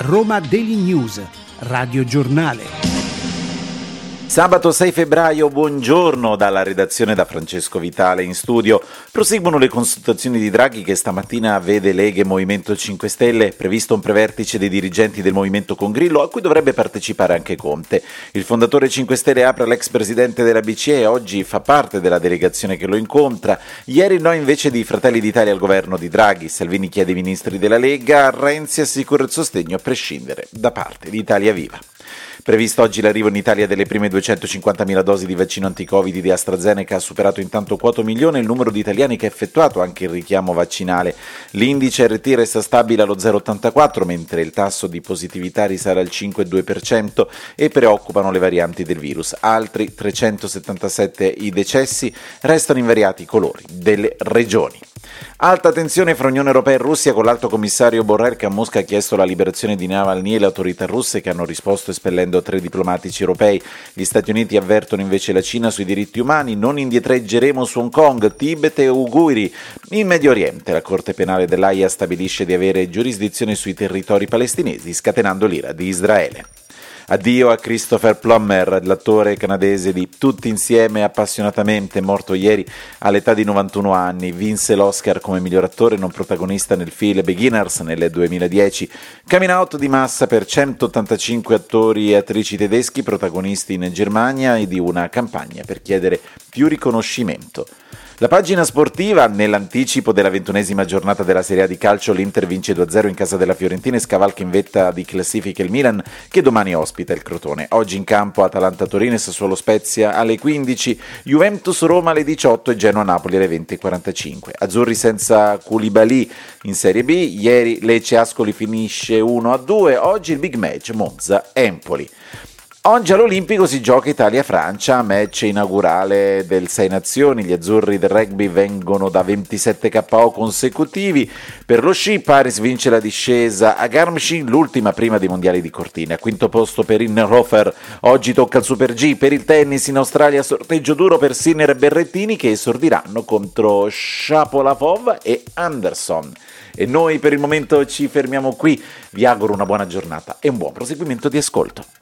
Roma Daily News, Radio Giornale. Sabato 6 febbraio, buongiorno dalla redazione da Francesco Vitale in studio. Proseguono le consultazioni di Draghi che stamattina vede Lega e Movimento 5 Stelle, previsto un prevertice dei dirigenti del Movimento con Grillo a cui dovrebbe partecipare anche Conte. Il fondatore 5 Stelle apre l'ex presidente della BCE e oggi fa parte della delegazione che lo incontra. Ieri no invece di Fratelli d'Italia al governo di Draghi. Salvini chiede ai ministri della Lega, Renzi assicura il sostegno a prescindere da parte di Italia Viva. Previsto oggi l'arrivo in Italia delle prime 250.000 dosi di vaccino anti-Covid di AstraZeneca, ha superato intanto quota 1 milione il numero di italiani che ha effettuato anche il richiamo vaccinale. L'indice RT resta stabile allo 0,84, mentre il tasso di positività risale al 5,2% e preoccupano le varianti del virus. Altri 377 i decessi, restano invariati i colori delle regioni. Alta tensione fra Unione Europea e Russia con l'alto commissario Borrell che a Mosca ha chiesto la liberazione di Navalny e le autorità russe che hanno risposto espellendo 3 diplomatici europei. Gli Stati Uniti avvertono invece la Cina sui diritti umani, non indietreggeremo su Hong Kong, Tibet e Uiguri. In Medio Oriente la Corte Penale dell'Aia stabilisce di avere giurisdizione sui territori palestinesi, scatenando l'ira di Israele. Addio a Christopher Plummer, l'attore canadese di Tutti insieme appassionatamente, morto ieri all'età di 91 anni. Vinse l'Oscar come miglior attore non protagonista nel film Beginners nel 2010. Coming out di massa per 185 attori e attrici tedeschi protagonisti in Germania e di una campagna per chiedere più riconoscimento. La pagina sportiva, nell'anticipo della 21esima giornata della Serie A di calcio, l'Inter vince 2-0 in casa della Fiorentina e scavalca in vetta di classifica il Milan, che domani ospita il Crotone. Oggi in campo Atalanta-Torino e Sassuolo-Spezia alle 15, Juventus-Roma alle 18 e Genoa-Napoli alle 20.45. Azzurri senza Koulibaly in Serie B, ieri Lecce-Ascoli finisce 1-2, oggi il big match Monza-Empoli. Oggi all'Olimpico si gioca Italia-Francia, match inaugurale del 6 Nazioni. Gli azzurri del rugby vengono da 27 KO consecutivi. Per lo sci Paris vince la discesa a Garmisch, l'ultima prima dei mondiali di Cortina. Quinto posto per Innerhofer. Oggi tocca al Super G. Per il tennis in Australia sorteggio duro per Sinner e Berrettini che esordiranno contro Shapovalov e Anderson. E noi per il momento ci fermiamo qui. Vi auguro una buona giornata e un buon proseguimento di ascolto.